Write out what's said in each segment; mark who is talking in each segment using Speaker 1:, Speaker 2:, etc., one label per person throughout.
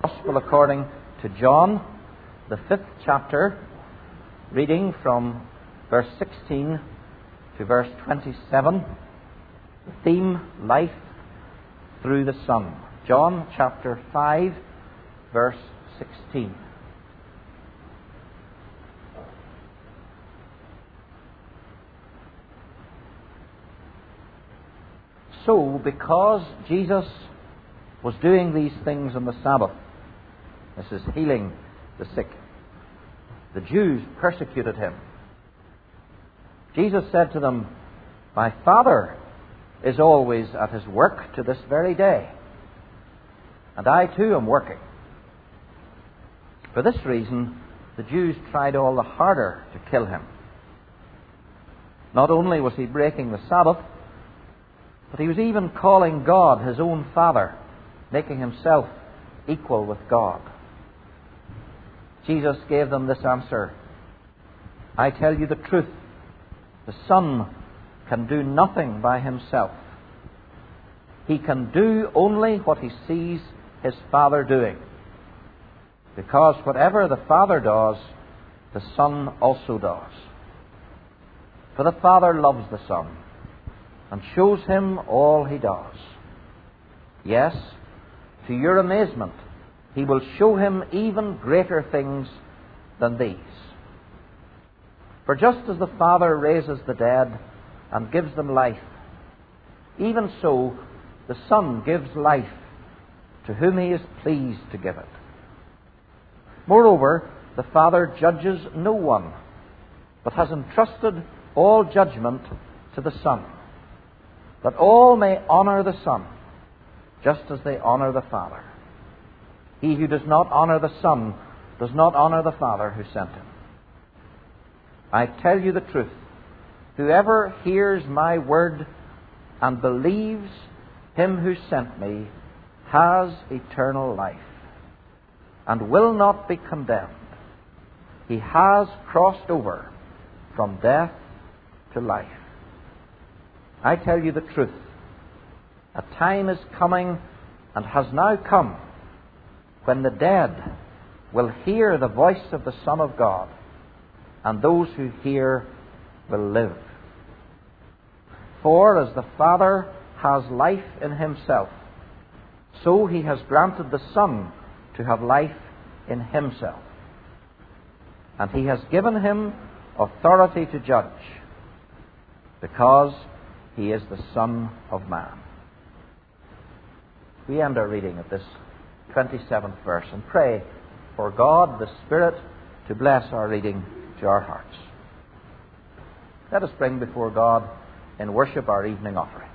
Speaker 1: Gospel according to John, the 5th chapter, reading from verse 16 to verse 27. The theme, life through the Son. John chapter 5, verse 16. So, because Jesus was doing these things on the Sabbath, this is healing the sick, the Jews persecuted him. Jesus said to them, "My Father is always at his work to this very day, and I too am working." For this reason, the Jews tried all the harder to kill him. Not only was he breaking the Sabbath, but he was even calling God his own Father, making himself equal with God. Jesus gave them this answer: "I tell you the truth, the Son can do nothing by himself. He can do only what he sees his Father doing, because whatever the Father does, the Son also does. For the Father loves the Son and shows him all he does. Yes, to your amazement, he will show him even greater things than these. For just as the Father raises the dead and gives them life, even so the Son gives life to whom he is pleased to give it. Moreover, the Father judges no one, but has entrusted all judgment to the Son, that all may honor the Son, just as they honor the Father. He who does not honor the Son does not honor the Father who sent him. I tell you the truth, whoever hears my word and believes him who sent me has eternal life, and will not be condemned. He has crossed over from death to life. I tell you the truth, a time is coming and has now come when the dead will hear the voice of the Son of God, and those who hear will live. For as the Father has life in himself, so he has granted the Son to have life in himself. And he has given him authority to judge, because he is the Son of Man." We end our reading at this 27th verse and pray for God the Spirit to bless our reading to our hearts. Let us bring before God in worship our evening offering.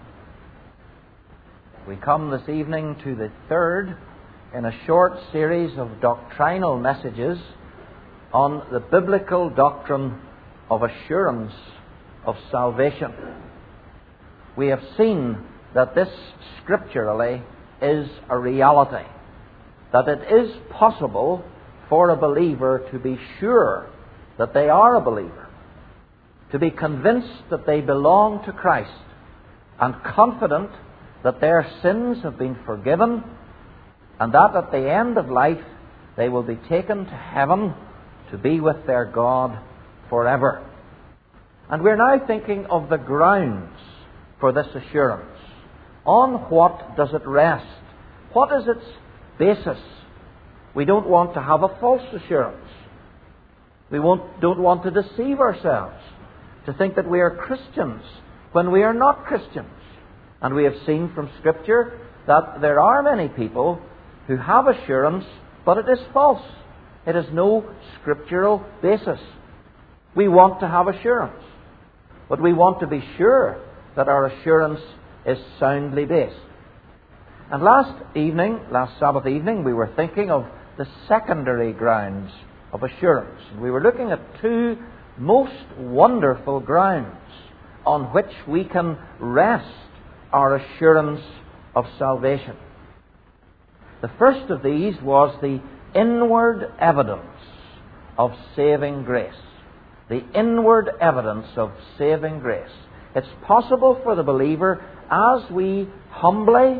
Speaker 1: We come this evening to the third in a short series of doctrinal messages on the biblical doctrine of assurance of salvation. We have seen that this scripturally is a reality, that it is possible for a believer to be sure that they are a believer, to be convinced that they belong to Christ, and confident that their sins have been forgiven, and that at the end of life they will be taken to heaven to be with their God forever. And we're now thinking of the grounds for this assurance. On what does it rest? What is its basis? We don't want to have a false assurance. We don't want to deceive ourselves, to think that we are Christians when we are not Christians. And we have seen from Scripture that there are many people who have assurance, but it is false. It has no scriptural basis. We want to have assurance, but we want to be sure that our assurance is soundly based. And last Sabbath evening, we were thinking of the secondary grounds of assurance. We were looking at two most wonderful grounds on which we can rest our assurance of salvation. The first of these was the inward evidence of saving grace. The inward evidence of saving grace. It's possible for the believer, as we humbly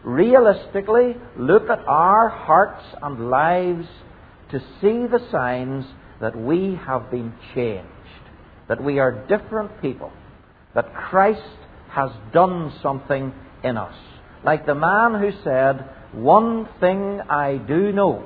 Speaker 1: realistically look at our hearts and lives to see the signs that we have been changed, that we are different people, that Christ has done something in us. Like the man who said, "One thing I do know,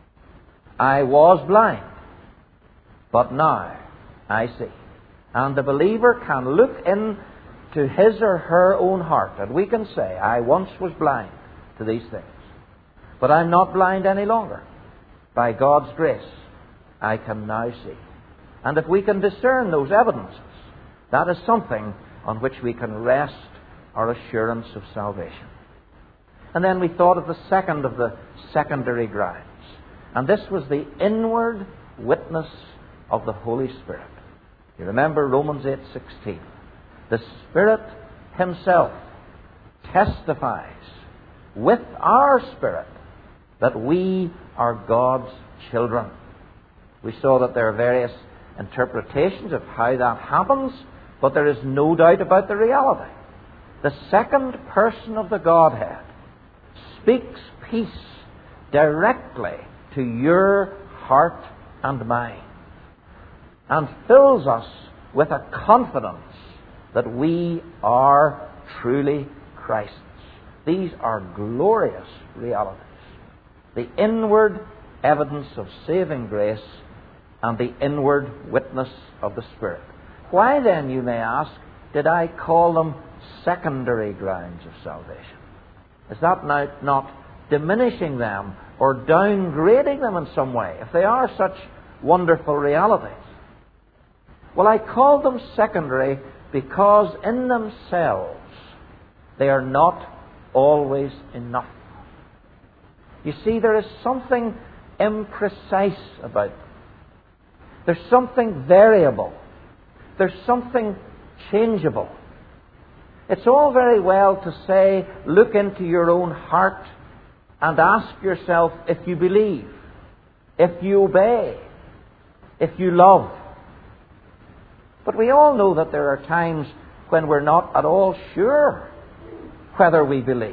Speaker 1: I was blind, but now I see." And the believer can look into his or her own heart, and we can say, "I once was blind to these things, but I'm not blind any longer. By God's grace, I can now see." And if we can discern those evidences, that is something on which we can rest our assurance of salvation. And then we thought of the second of the secondary grounds, and this was the inward witness of the Holy Spirit. You remember Romans 8:16. The Spirit Himself testifies with our spirit that we are God's children. We saw that there are various interpretations of how that happens, but there is no doubt about the reality. The second person of the Godhead speaks peace directly to your heart and mind, and fills us with a confidence that we are truly Christ's. These are glorious realities. The inward evidence of saving grace and the inward witness of the Spirit. Why then, you may ask, did I call them secondary grounds of salvation? Is that not diminishing them or downgrading them in some way, if they are such wonderful realities? Well, I call them secondary because in themselves they are not always enough. You see, there is something imprecise about them. There's something variable. There's something changeable. It's all very well to say, look into your own heart and ask yourself if you believe, if you obey, if you love. But we all know that there are times when we're not at all sure whether we believe.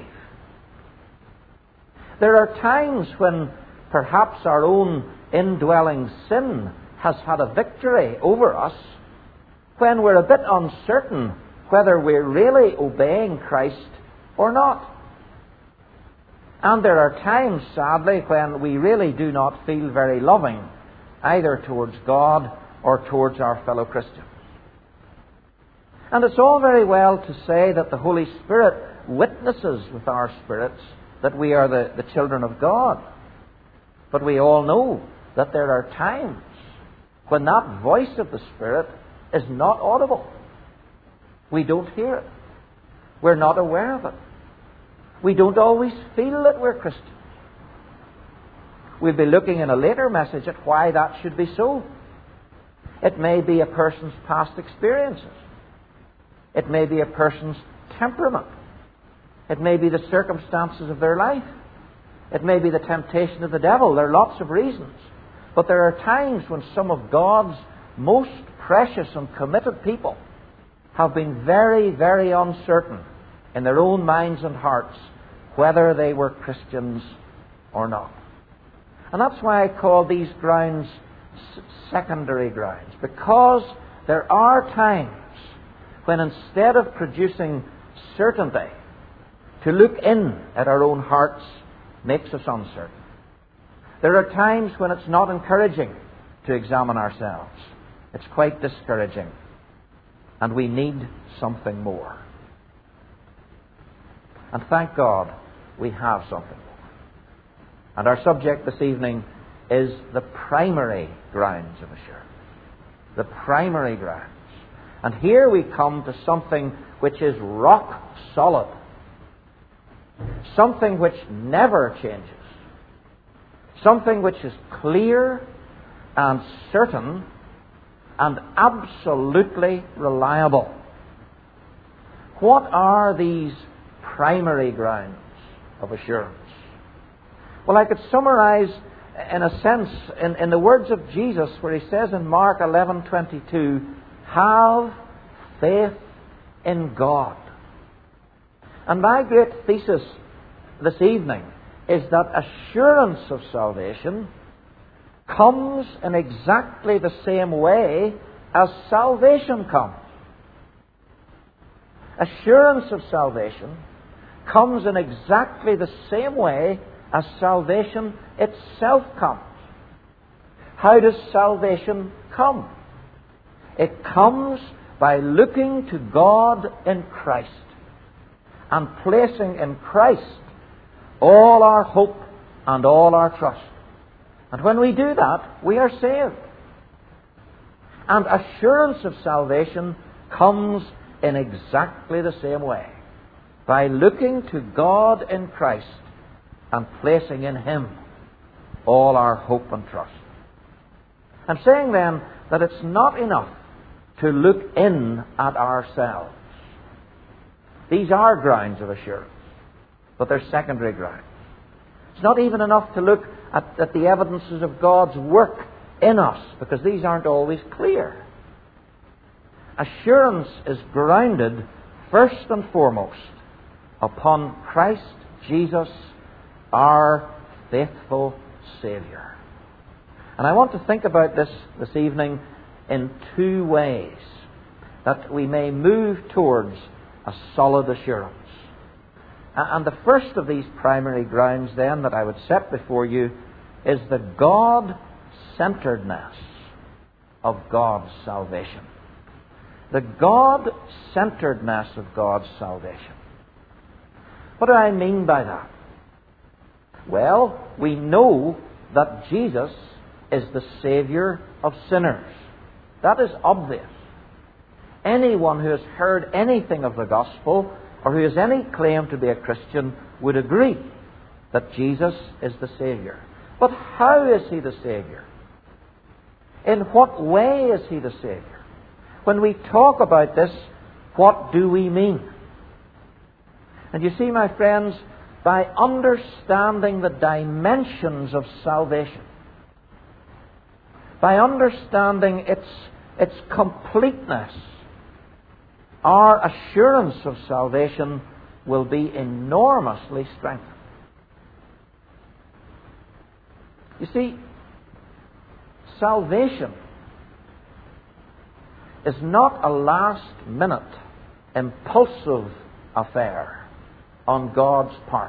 Speaker 1: There are times when perhaps our own indwelling sin has had a victory over us, when we're a bit uncertain whether we're really obeying Christ or not. And there are times, sadly, when we really do not feel very loving, either towards God or towards our fellow Christians. And it's all very well to say that the Holy Spirit witnesses with our spirits that we are the children of God. But we all know that there are times when that voice of the Spirit is not audible. We don't hear it. We're not aware of it. We don't always feel that we're Christians. We'll be looking in a later message at why that should be so. It may be a person's past experiences. It may be a person's temperament. It may be the circumstances of their life. It may be the temptation of the devil. There are lots of reasons. But there are times when some of God's most precious and committed people have been very, very uncertain in their own minds and hearts whether they were Christians or not. And that's why I call these grounds secondary grounds, because there are times when instead of producing certainty, to look in at our own hearts makes us uncertain. There are times when it's not encouraging to examine ourselves. It's quite discouraging. And we need something more. And thank God we have something more. And our subject this evening is the primary grounds of assurance. The primary grounds. And here we come to something which is rock solid. Something which never changes. Something which is clear and certain and absolutely reliable. What are these primary grounds of assurance? Well, I could summarize in a sense in the words of Jesus, where He says in Mark 11:22, have faith in God. And my great thesis this evening is that assurance of salvation comes in exactly the same way as salvation comes. Assurance of salvation comes in exactly the same way as salvation itself comes. How does salvation come? It comes by looking to God in Christ and placing in Christ all our hope and all our trust. And when we do that, we are saved. And assurance of salvation comes in exactly the same way, by looking to God in Christ and placing in Him all our hope and trust. I'm saying then that it's not enough to look in at ourselves. These are grounds of assurance, but they're secondary grounds. It's not even enough to look at the evidences of God's work in us, because these aren't always clear. Assurance is grounded first and foremost upon Christ Jesus, our faithful Saviour. And I want to think about this evening in two ways, that we may move towards a solid assurance. And the first of these primary grounds then that I would set before you is the God-centeredness of God's salvation. The God-centeredness of God's salvation. What do I mean by that? Well, we know that Jesus is the Saviour of sinners. That is obvious. Anyone who has heard anything of the gospel or who has any claim to be a Christian would agree that Jesus is the Saviour. But how is He the Saviour? In what way is He the Saviour? When we talk about this, what do we mean? And you see, my friends, by understanding the dimensions of salvation, by understanding its completeness, our assurance of salvation will be enormously strengthened. You see, salvation is not a last-minute, impulsive affair on God's part.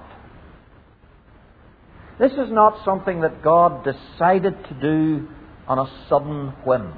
Speaker 1: This is not something that God decided to do on a sudden whim.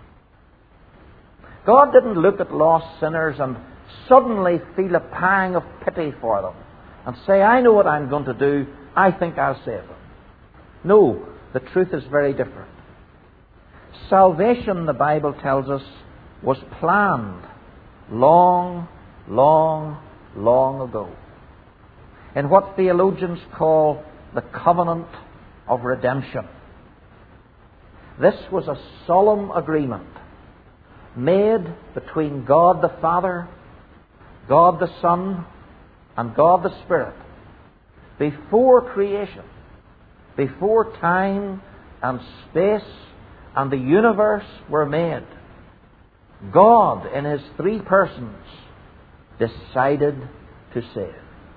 Speaker 1: God didn't look at lost sinners and suddenly feel a pang of pity for them and say, I know what I'm going to do, I think I'll save them. No, the truth is very different. Salvation, the Bible tells us, was planned long, long, long ago in what theologians call the covenant of redemption. This was a solemn agreement made between God the Father, God the Son, and God the Spirit before creation, before time and space and the universe were made. God, in His three persons, decided to save.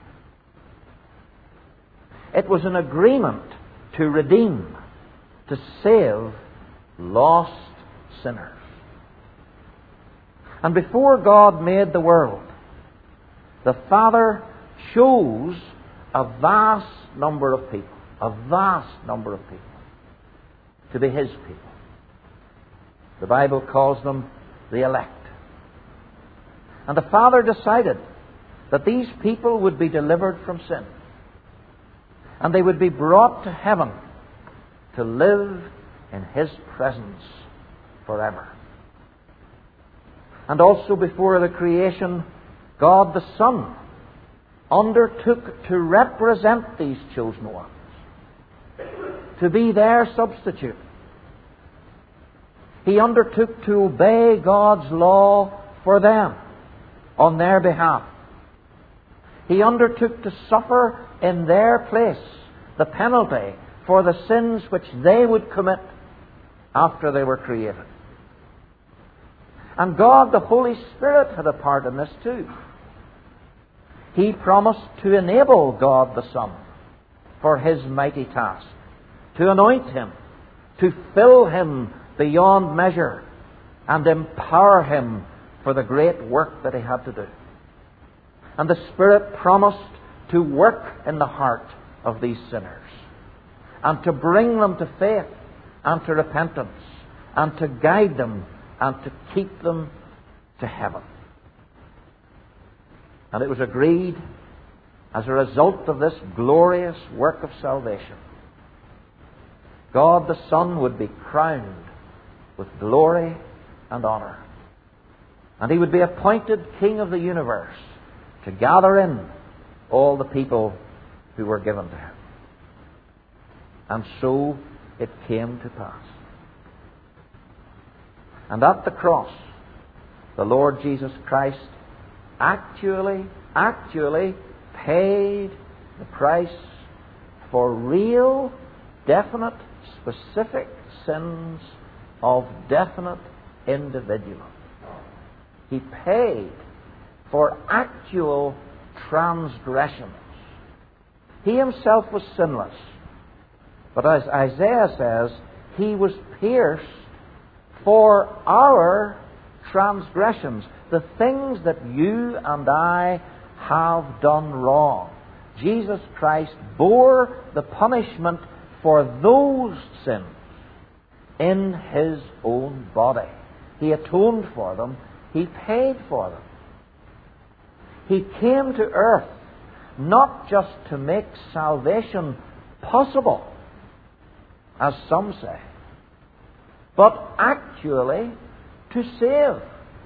Speaker 1: It was an agreement to redeem, to save lost sinners. And before God made the world, the Father chose a vast number of people, to be His people. The Bible calls them the elect. And the Father decided that these people would be delivered from sin, and they would be brought to heaven to live in His presence forever. And also before the creation, God the Son undertook to represent these chosen ones, to be their substitute. He undertook to obey God's law for them, on their behalf. He undertook to suffer in their place the penalty for the sins which they would commit after they were created. And God, the Holy Spirit, had a part in this too. He promised to enable God the Son for His mighty task, to anoint Him, to fill Him beyond measure, and empower Him for the great work that He had to do. And the Spirit promised to work in the heart of these sinners, and to bring them to faith and to repentance, and to guide them and to keep them to heaven. And it was agreed, as a result of this glorious work of salvation, God the Son would be crowned with glory and honor. And He would be appointed King of the universe to gather in all the people who were given to Him. And so it came to pass. And at the cross, the Lord Jesus Christ actually paid the price for real, definite, specific sins of definite individuals. He paid for actual transgressions. He Himself was sinless. But as Isaiah says, He was pierced for our transgressions, the things that you and I have done wrong. Jesus Christ bore the punishment for those sins in His own body. He atoned for them. He paid for them. He came to earth not just to make salvation possible, as some say, but actually to save.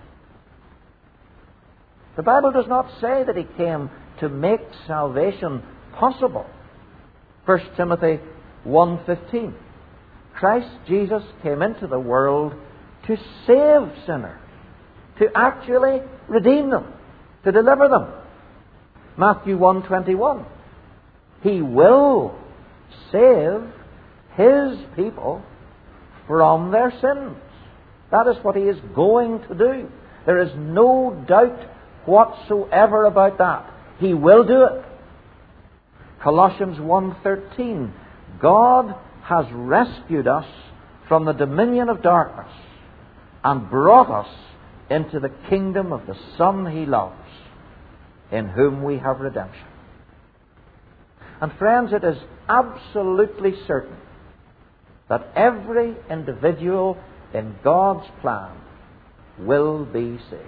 Speaker 1: The Bible does not say that He came to make salvation possible. 1 Timothy 1:15. Christ Jesus came into the world to save sinners, to actually redeem them, to deliver them. Matthew 1:21. He will save His people from their sins. That is what He is going to do. There is no doubt whatsoever about that. He will do it. Colossians 1:13. God has rescued us from the dominion of darkness and brought us into the kingdom of the Son He loves, in whom we have redemption. And friends, it is absolutely certain that every individual in God's plan will be saved.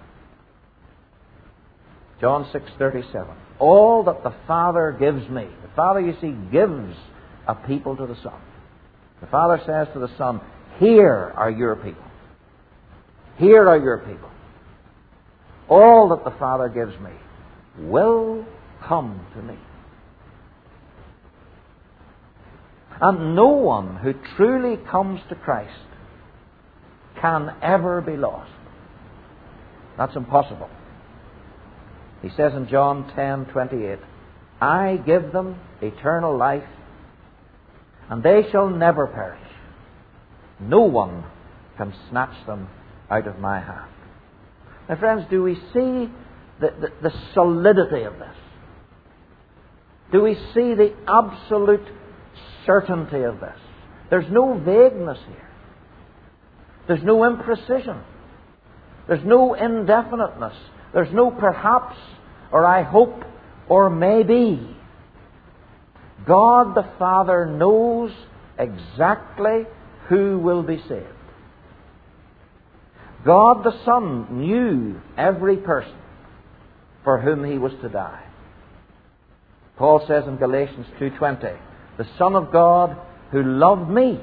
Speaker 1: John 6:37. All that the Father gives me. The Father, you see, gives a people to the Son. The Father says to the Son, here are your people. Here are your people. All that the Father gives me will come to me. And no one who truly comes to Christ can ever be lost. That's impossible. He says in John 10:28, I give them eternal life, and they shall never perish. No one can snatch them out of my hand. Now, friends, do we see the solidity of this? Do we see the absolute certainty of this? There's no vagueness here. There's no imprecision. There's no indefiniteness. There's no perhaps, or I hope, or maybe. God the Father knows exactly who will be saved. God the Son knew every person for whom He was to die. Paul says in Galatians 2:20, the Son of God who loved me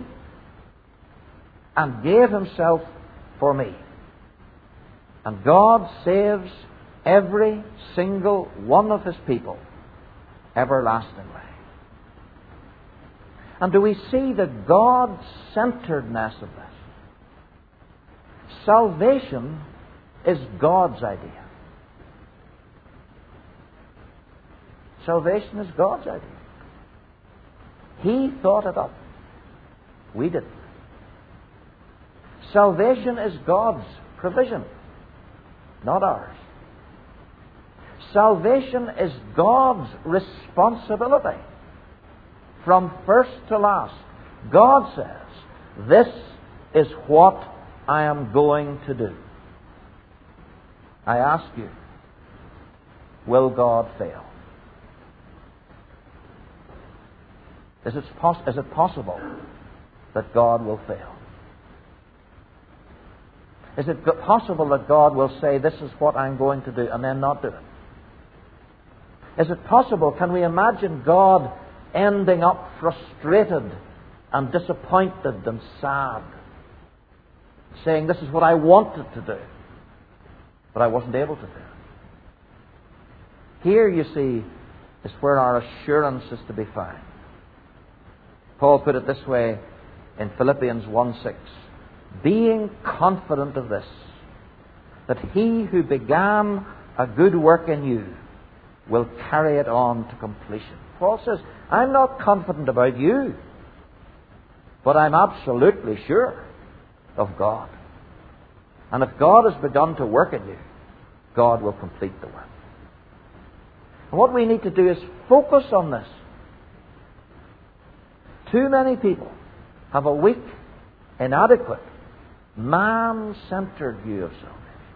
Speaker 1: and gave Himself for me. And God saves every single one of His people everlastingly. And do we see the God-centeredness of this? Salvation is God's idea. Salvation is God's idea. He thought it up. We didn't. Salvation is God's provision, not ours. salvation is God's responsibility. From first to last, God says, this is what I am going to do. I ask you, will God fail? Is it possible that God will fail? Is it possible that God will say, this is what I'm going to do, and then not do it? Is it possible, can we imagine God ending up frustrated and disappointed and sad, saying, this is what I wanted to do, but I wasn't able to do it? Here, you see, is where our assurance is to be found. Paul put it this way in Philippians 1:6, being confident of this, that he who began a good work in you will carry it on to completion. Paul says, I'm not confident about you, but I'm absolutely sure of God. And if God has begun to work in you, God will complete the work. And what we need to do is focus on this. Too many people have a weak, inadequate, man-centered view of salvation.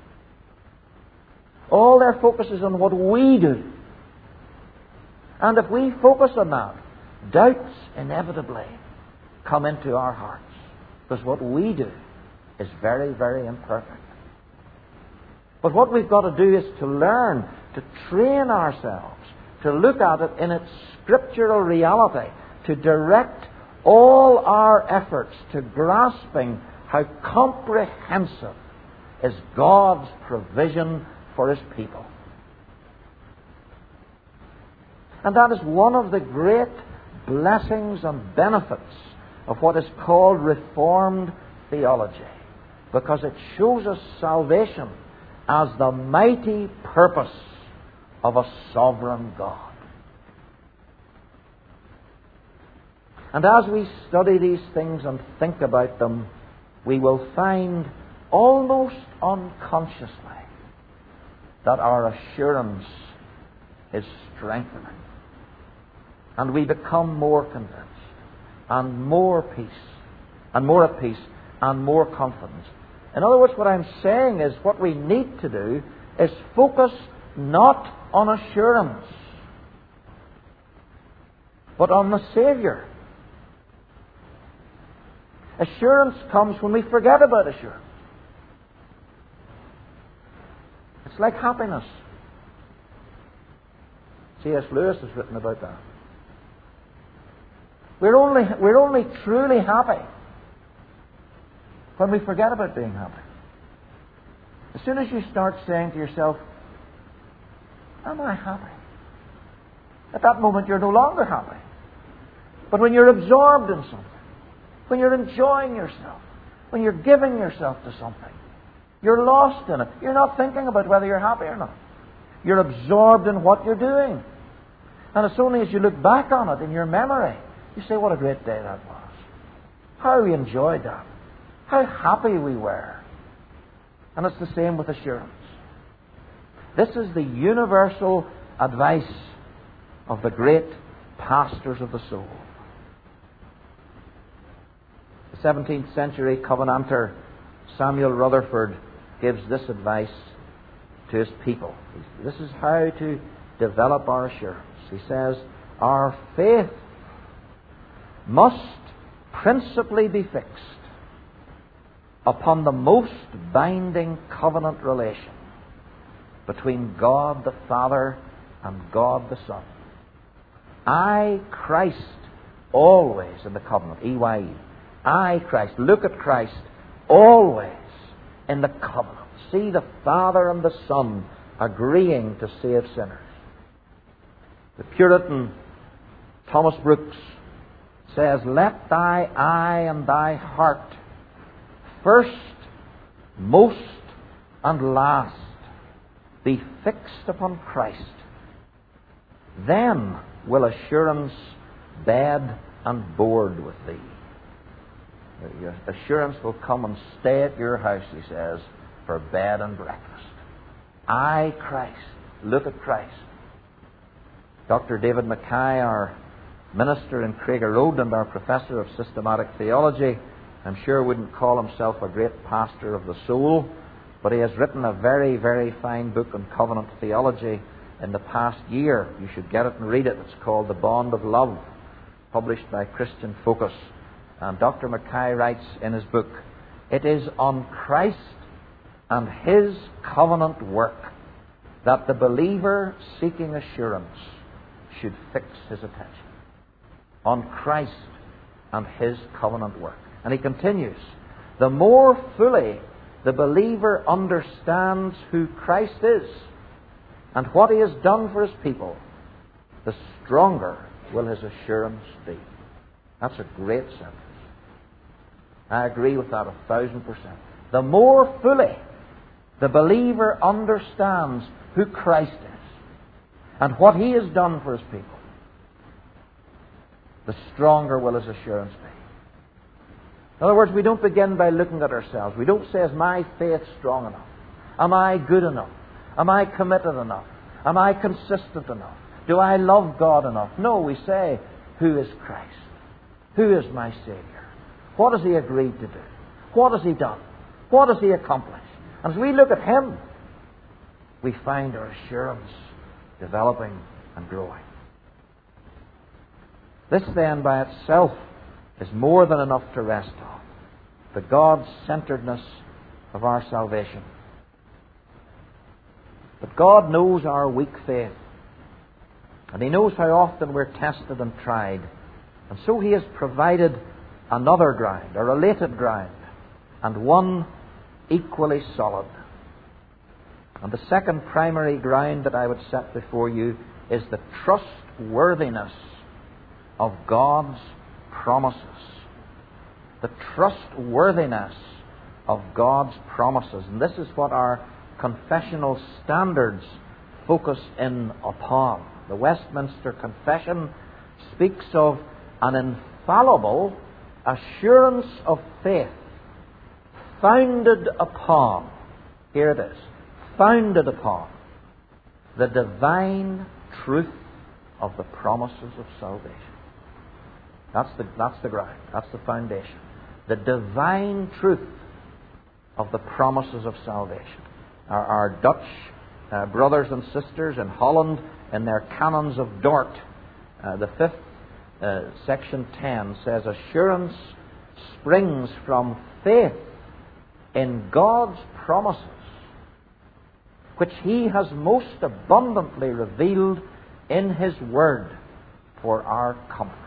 Speaker 1: All their focus is on what we do. And if we focus on that, doubts inevitably come into our hearts. Because what we do is very, very imperfect. But what we've got to do is to learn to train ourselves to look at it in its scriptural reality, to direct all our efforts to grasping how comprehensive is God's provision for His people. And that is one of the great blessings and benefits of what is called Reformed theology, because it shows us salvation as the mighty purpose of a sovereign God. And as we study these things and think about them, we will find almost unconsciously that our assurance is strengthening. And we become more convinced, and more peace, and more at peace, and more confidence. In other words, what I'm saying is what we need to do is focus not on assurance, but on the Savior. Assurance comes when we forget about assurance. It's like happiness. C.S. Lewis has written about that. We're only truly happy when we forget about being happy. As soon as you start saying to yourself, am I happy? At that moment you're no longer happy. But when you're absorbed in something, when you're enjoying yourself, when you're giving yourself to something, you're lost in it. You're not thinking about whether you're happy or not. You're absorbed in what you're doing. And it's only as you look back on it in your memory, you say, what a great day that was. How we enjoyed that. How happy we were. And it's the same with assurance. This is the universal advice of the great pastors of the soul. The 17th century Covenanter Samuel Rutherford gives this advice to his people. This is how to develop our assurance. He says, our faith must principally be fixed upon the most binding covenant relation between God the Father and God the Son. I, Christ, always in the covenant, EYE. I, Christ, look at Christ, always in the covenant. See the Father and the Son agreeing to save sinners. The Puritan Thomas Brooks says, let thy eye and thy heart first, most, and last be fixed upon Christ. Then will assurance bed and board with thee. Your assurance will come and stay at your house, he says, for bed and breakfast. I, Christ, look at Christ. Dr. David Mackay, our minister in Craigor Road and our professor of systematic theology, I'm sure wouldn't call himself a great pastor of the soul, but he has written a very, very fine book on covenant theology in the past year. You should get it and read it. It's called The Bond of Love, published by Christian Focus. And Dr. Mackay writes in his book, "It is on Christ and His covenant work that the believer seeking assurance should fix his attention." On Christ and His covenant work. And he continues, "The more fully the believer understands who Christ is and what He has done for His people, the stronger will his assurance be." That's a great sentence. I agree with that 1,000%. The more fully the believer understands who Christ is and what He has done for His people, the stronger will his assurance be. In other words, we don't begin by looking at ourselves. We don't say, is my faith strong enough? Am I good enough? Am I committed enough? Am I consistent enough? Do I love God enough? No, we say, who is Christ? Who is my Savior? What has He agreed to do? What has He done? What has He accomplished? And as we look at Him, we find our assurance developing and growing. This then by itself is more than enough to rest on, the God-centeredness of our salvation. But God knows our weak faith, and He knows how often we're tested and tried, and so He has provided another ground, a related ground, and one equally solid. And the second primary ground that I would set before you is the trustworthiness of God's promises. The trustworthiness of God's promises. And this is what our confessional standards focus in upon. The Westminster Confession speaks of an infallible assurance of faith founded upon, here it is, founded upon the divine truth of the promises of salvation. That's the ground. That's the foundation. The divine truth of the promises of salvation. Our Dutch brothers and sisters in Holland, in their Canons of Dort, the 5th section 10 says, "Assurance springs from faith in God's promises, which He has most abundantly revealed in His Word for our comfort."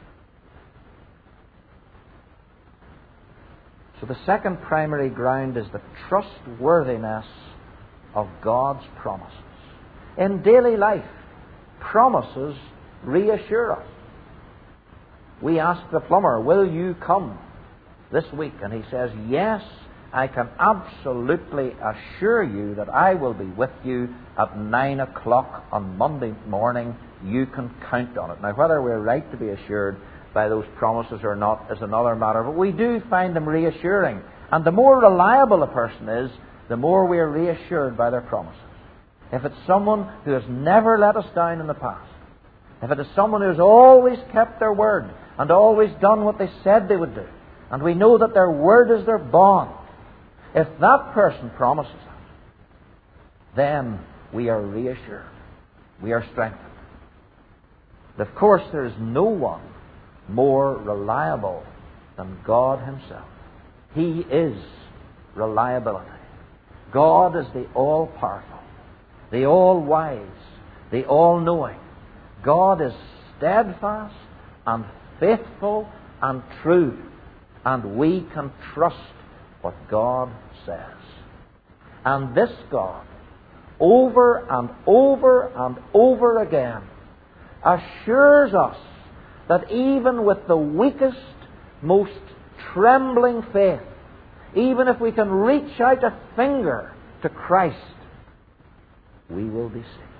Speaker 1: So the second primary ground is the trustworthiness of God's promises. In daily life, promises reassure us. We ask the plumber, "Will you come this week?" And he says, "Yes, I can absolutely assure you that I will be with you at 9 o'clock on Monday morning. You can count on it." Now, whether we're right to be assured by those promises or not is another matter, but we do find them reassuring. And the more reliable a person is, the more we are reassured by their promises. If it's someone who has never let us down in the past, if it is someone who has always kept their word and always done what they said they would do, and we know that their word is their bond, if that person promises that, then we are reassured. We are strengthened. Of course, there is no one more reliable than God Himself. He is reliability. God is the all-powerful, the all-wise, the all-knowing. God is steadfast and faithful and true, and we can trust what God says. And this God, over and over and over again, assures us that even with the weakest, most trembling faith, even if we can reach out a finger to Christ, we will be saved.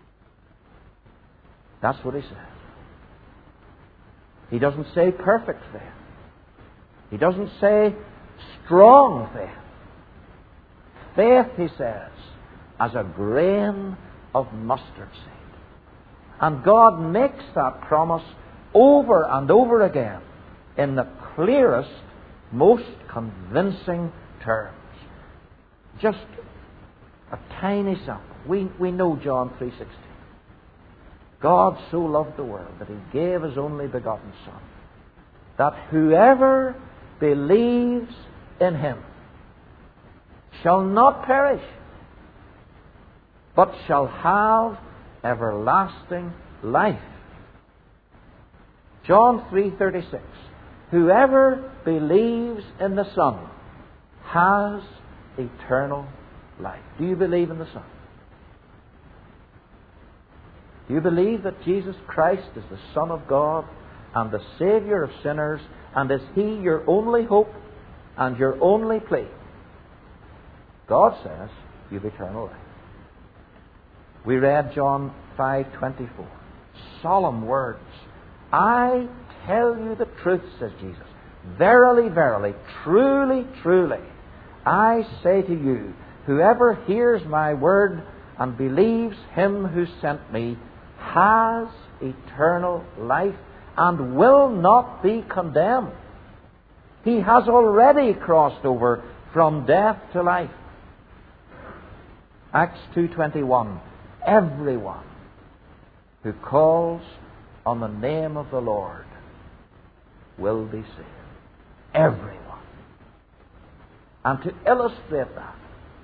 Speaker 1: That's what He says. He doesn't say perfect faith. He doesn't say strong faith. Faith, He says, as a grain of mustard seed. And God makes that promise over and over again in the clearest, most convincing terms. Just a tiny sample. We know John 3:16. God so loved the world that He gave His only begotten Son, that whoever believes in Him shall not perish, but shall have everlasting life. John 3:36. Whoever believes in the Son has eternal life. Do you believe in the Son? Do you believe that Jesus Christ is the Son of God and the Savior of sinners, and is He your only hope and your only plea? God says you have eternal life. We read John 5:24. Solemn words. I tell you the truth, says Jesus. Verily, verily, truly, truly, I say to you, whoever hears my word and believes Him who sent me has eternal life and will not be condemned. He has already crossed over from death to life. Acts 2:21. Everyone who calls on the name of the Lord will be saved. Everyone. And to illustrate that,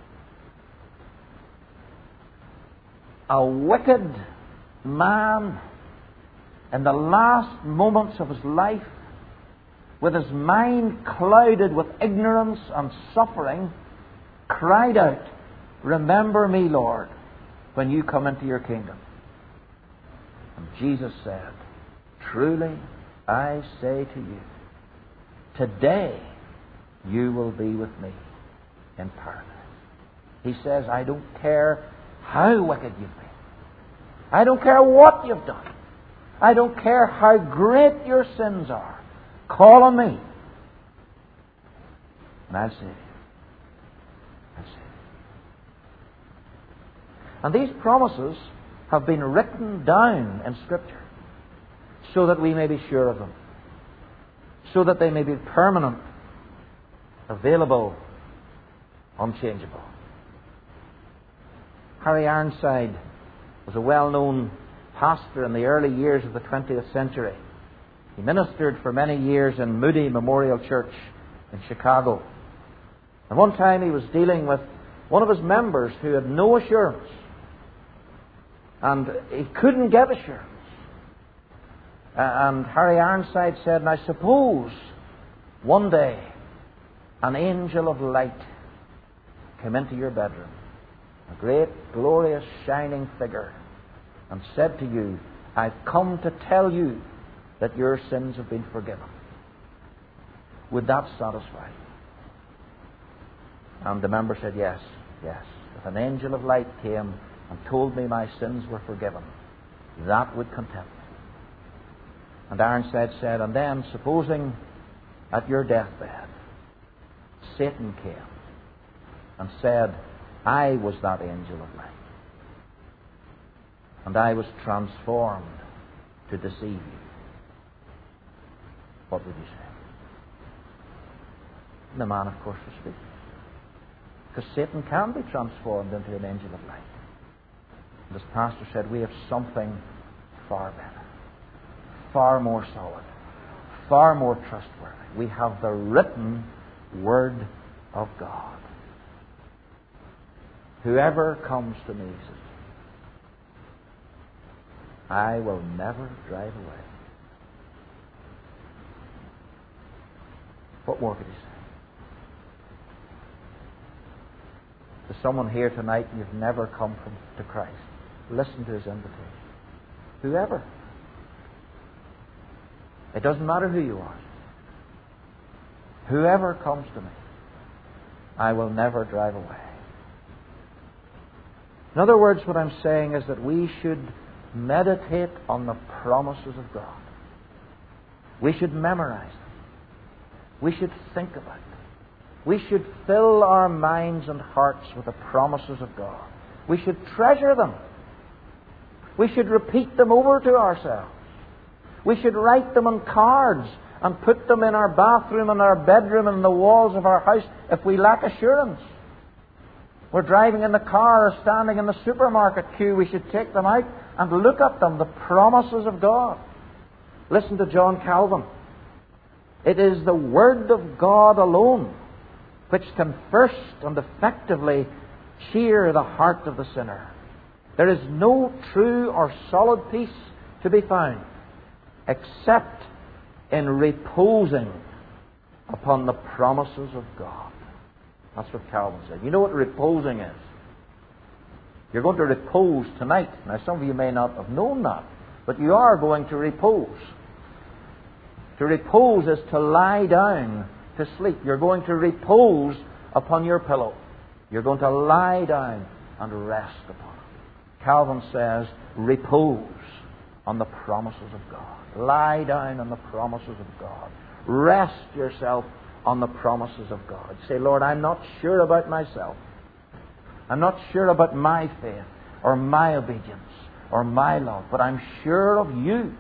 Speaker 1: a wicked man in the last moments of his life, with his mind clouded with ignorance and suffering, cried out, "Remember me, Lord, when you come into your kingdom." And Jesus said, "Truly I say to you, today you will be with me in paradise." He says, I don't care how wicked you've been. I don't care what you've done. I don't care how great your sins are. Call on me, and I'll save you. I'll save you. And these promises have been written down in Scripture so that we may be sure of them, so that they may be permanent, available, unchangeable. Harry Ironside was a well-known pastor in the early years of the 20th century. He ministered for many years in Moody Memorial Church in Chicago. And one time he was dealing with one of his members who had no assurance. And he couldn't get assurance. And Harry Ironside said, "Now suppose one day an angel of light came into your bedroom, a great, glorious, shining figure, and said to you, 'I've come to tell you that your sins have been forgiven.' Would that satisfy you?" And the member said, yes. If an angel of light came and told me my sins were forgiven, that would content me. And Ironside said, and then, supposing at your deathbed, Satan came and said, I was that angel of light, and I was transformed to deceive you, what would you say? And the man, of course, was speaking. Because Satan can be transformed into an angel of light. And as Pastor said, we have something far better, far more solid, far more trustworthy. We have the written Word of God. Whoever comes to me, he says, I will never drive away. What more could he say? There's someone here tonight and you've never come to Christ. Listen to his invitation. Whoever. It doesn't matter who you are. Whoever comes to me, I will never drive away. In other words, what I'm saying is that we should meditate on the promises of God. We should memorize them. We should think about them. We should fill our minds and hearts with the promises of God. We should treasure them We should repeat them over to ourselves. We should write them on cards and put them in our bathroom and our bedroom and the walls of our house if we lack assurance. We're driving in the car or standing in the supermarket queue, we should take them out and look at them, the promises of God. Listen to John Calvin. It is the Word of God alone which can first and effectively cheer the heart of the sinner. There is no true or solid peace to be found except in reposing upon the promises of God. That's what Calvin said. You know what reposing is? You're going to repose tonight. Now, some of you may not have known that, but you are going to repose. To repose is to lie down to sleep. You're going to repose upon your pillow. You're going to lie down and rest upon it. Calvin says, repose on the promises of God. Lie down on the promises of God. Rest yourself on the promises of God. Say, Lord, I'm not sure about myself. I'm not sure about my faith or my obedience or my love, but I'm sure of you.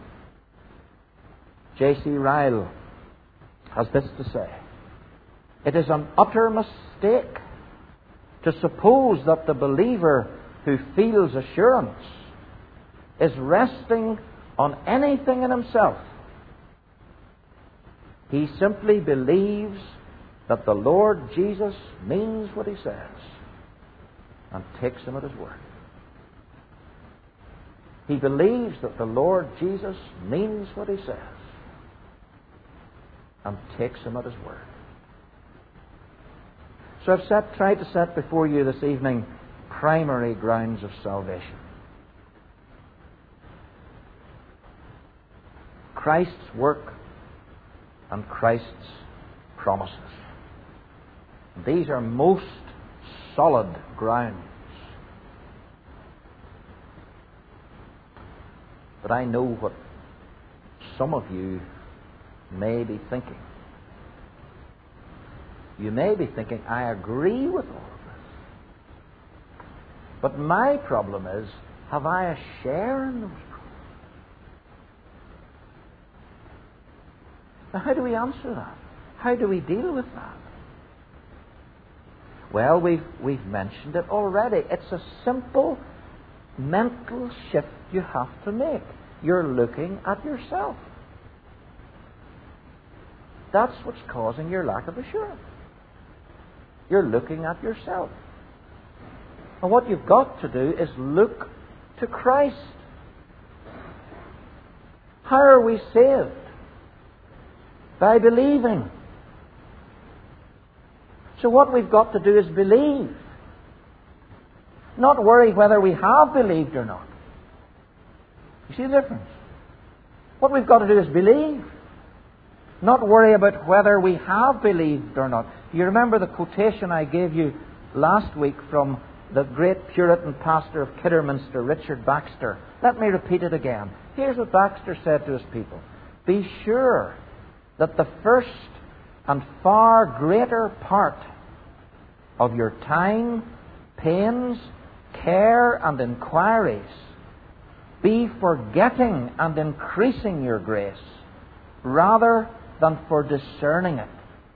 Speaker 1: J.C. Ryle has this to say. It is an utter mistake to suppose that the believer who feels assurance is resting on anything in himself. He simply believes that the Lord Jesus means what He says and takes Him at His word. He believes that the Lord Jesus means what He says and takes Him at His word. So I've tried to set before you this evening primary grounds of salvation. Christ's work and Christ's promises. These are most solid grounds. But I know what some of you may be thinking. You may be thinking, I agree with all of this. But my problem is, have I a share in those problems? Now, how do we answer that? How do we deal with that? Well, we've mentioned it already. It's a simple mental shift you have to make. You're looking at yourself. That's what's causing your lack of assurance. You're looking at yourself. And what you've got to do is look to Christ. How are we saved? By believing. So what we've got to do is believe. Not worry whether we have believed or not. You see the difference? What we've got to do is believe. Not worry about whether we have believed or not. You remember the quotation I gave you last week from the great Puritan pastor of Kidderminster, Richard Baxter. Let me repeat it again. Here's what Baxter said to his people. Be sure that the first and far greater part of your time, pains, care and inquiries be for getting and increasing your grace rather than for discerning it.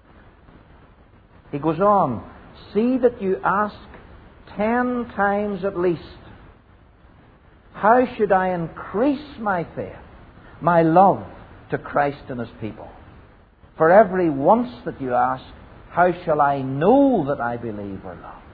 Speaker 1: He goes on, see that you ask 10 times at least, how should I increase my faith, my love to Christ and His people? For every once that you ask, how shall I know that I believe or love?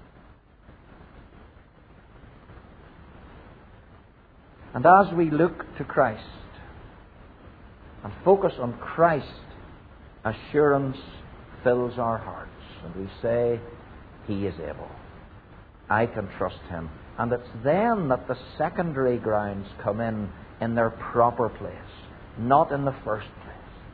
Speaker 1: And as we look to Christ and focus on Christ, assurance fills our hearts. And we say, He is able. I can trust Him. And it's then that the secondary grounds come in their proper place, not in the first place.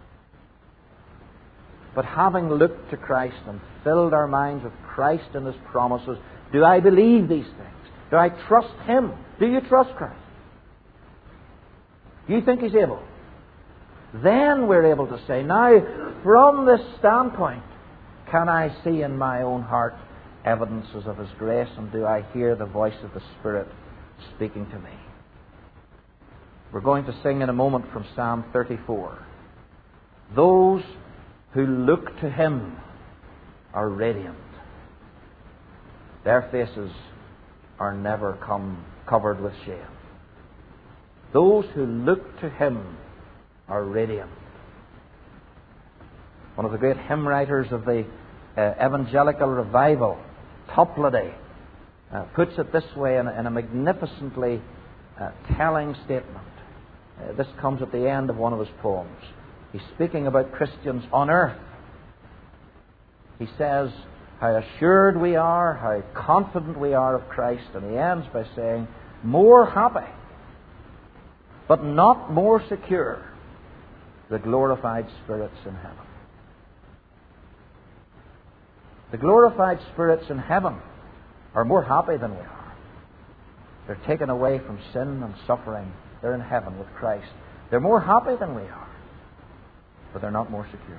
Speaker 1: But having looked to Christ and filled our minds with Christ and His promises, do I believe these things? Do I trust Him? Do you trust Christ? Do you think He's able? Then we're able to say, now, from this standpoint, can I see in my own heart evidences of His grace, and do I hear the voice of the Spirit speaking to me? We're going to sing in a moment from Psalm 34. Those who look to Him are radiant. Their faces are never covered with shame. Those who look to Him are radiant. One of the great hymn writers of the evangelical revival, Toplady, puts it this way in a magnificently telling statement. This comes at the end of one of his poems. He's speaking about Christians on earth. He says how assured we are, how confident we are of Christ, and he ends by saying, more happy, but not more secure, the glorified spirits in heaven. The glorified spirits in heaven are more happy than we are. They're taken away from sin and suffering. They're in heaven with Christ. They're more happy than we are, but they're not more secure.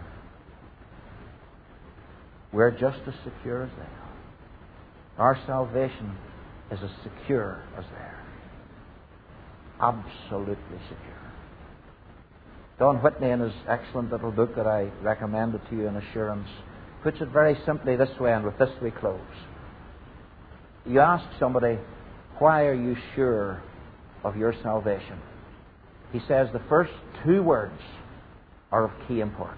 Speaker 1: We're just as secure as they are. Our salvation is as secure as theirs. Absolutely secure. Don Whitney, in his excellent little book that I recommended to you in Assurance, puts it very simply this way, and with this we close. You ask somebody, why are you sure of your salvation? He says the first two words are of key importance.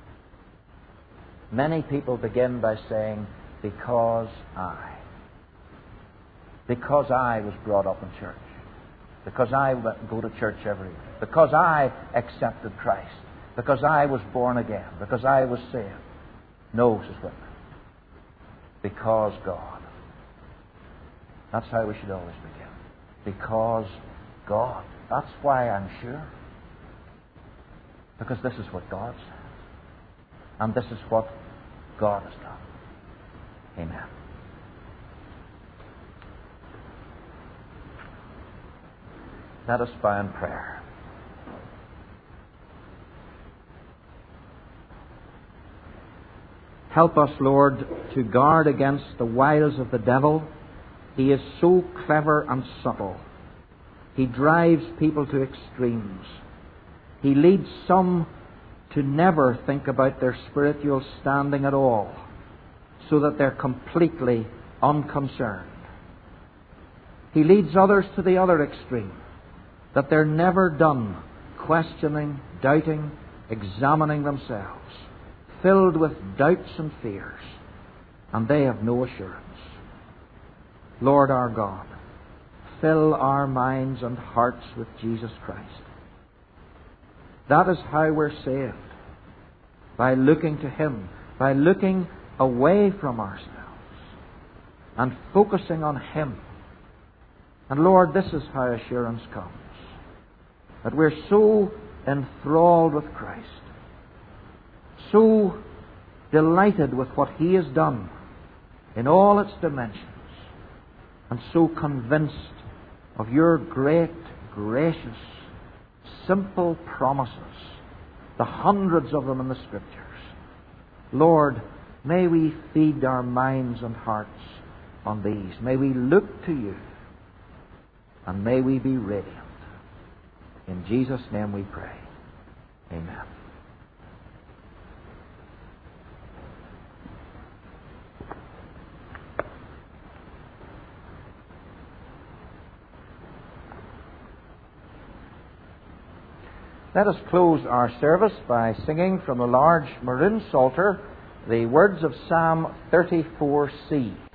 Speaker 1: Many people begin by saying, because I. Because I was brought up in church. Because I go to church every week. Because I accepted Christ. Because I was born again. Because I was saved. No, says Whitman. Because God. That's how we should always begin. Because God. That's why I'm sure. Because this is what God said. And this is what God has done. Amen. Let us bow in prayer. Help us, Lord, to guard against the wiles of the devil. He is so clever and subtle. He drives people to extremes. He leads some to never think about their spiritual standing at all, so that they're completely unconcerned. He leads others to the other extreme, that they're never done questioning, doubting, examining themselves, filled with doubts and fears, and they have no assurance. Lord our God, fill our minds and hearts with Jesus Christ. That is how we're saved, by looking to Him, by looking away from ourselves and focusing on Him. And Lord, this is how assurance comes, that we're so enthralled with Christ, so delighted with what He has done in all its dimensions, and so convinced of your great, gracious, simple promises, the hundreds of them in the Scriptures. Lord, may we feed our minds and hearts on these. May we look to You, and may we be radiant. In Jesus' name we pray. Amen. Let us close our service by singing from the large maroon psalter the words of Psalm 34c.